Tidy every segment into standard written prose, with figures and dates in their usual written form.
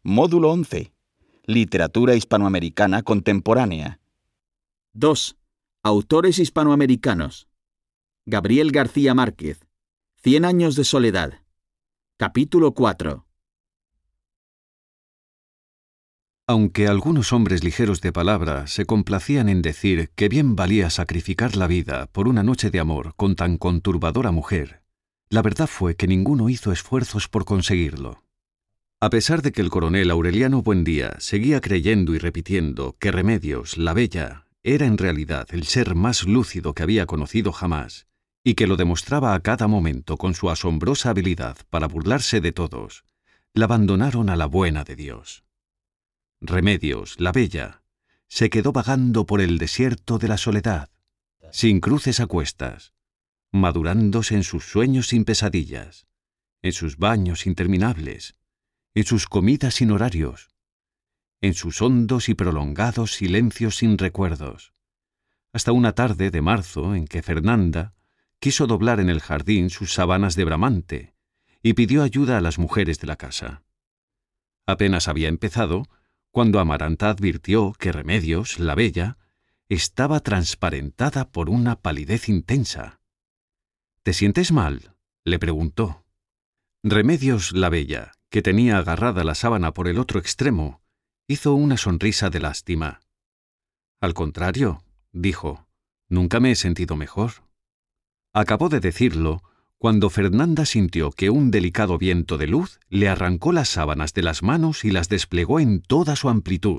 Módulo 11. Literatura hispanoamericana contemporánea. 2. Autores hispanoamericanos. Gabriel García Márquez. 100 años de soledad. Capítulo 4. Aunque algunos hombres ligeros de palabra se complacían en decir que bien valía sacrificar la vida por una noche de amor con tan conturbadora mujer, la verdad fue que ninguno hizo esfuerzos por conseguirlo. A pesar de que el coronel Aureliano Buendía seguía creyendo y repitiendo que Remedios, la bella, era en realidad el ser más lúcido que había conocido jamás, y que lo demostraba a cada momento con su asombrosa habilidad para burlarse de todos, la abandonaron a la buena de Dios. Remedios, la bella, se quedó vagando por el desierto de la soledad, sin cruces a cuestas, madurándose en sus sueños sin pesadillas, en sus baños interminables, en sus comidas sin horarios, en sus hondos y prolongados silencios sin recuerdos, hasta una tarde de marzo en que Fernanda quiso doblar en el jardín sus sábanas de bramante y pidió ayuda a las mujeres de la casa. Apenas había empezado cuando Amaranta advirtió que Remedios, la bella, estaba transparentada por una palidez intensa. «¿Te sientes mal?», le preguntó. Remedios, la bella, que tenía agarrada la sábana por el otro extremo, hizo una sonrisa de lástima. «Al contrario», dijo, «nunca me he sentido mejor». Acabó de decirlo cuando Fernanda sintió que un delicado viento de luz le arrancó las sábanas de las manos y las desplegó en toda su amplitud.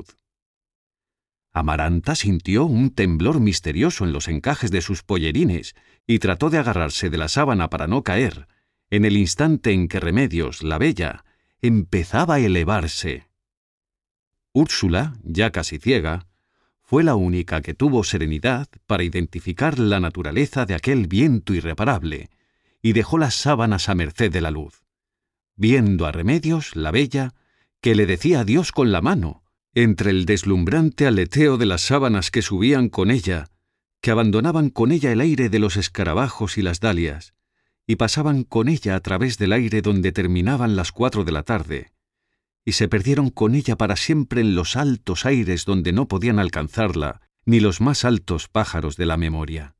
Amaranta sintió un temblor misterioso en los encajes de sus pollerines y trató de agarrarse de la sábana para no caer, en el instante en que Remedios, la bella, empezaba a elevarse. Úrsula, ya casi ciega, fue la única que tuvo serenidad para identificar la naturaleza de aquel viento irreparable y dejó las sábanas a merced de la luz, viendo a Remedios, la bella, que le decía adiós con la mano, entre el deslumbrante aleteo de las sábanas que subían con ella, que abandonaban con ella el aire de los escarabajos y las dalias, y pasaban con ella a través del aire donde terminaban las 4 de la tarde, y se perdieron con ella para siempre en los altos aires donde no podían alcanzarla ni los más altos pájaros de la memoria.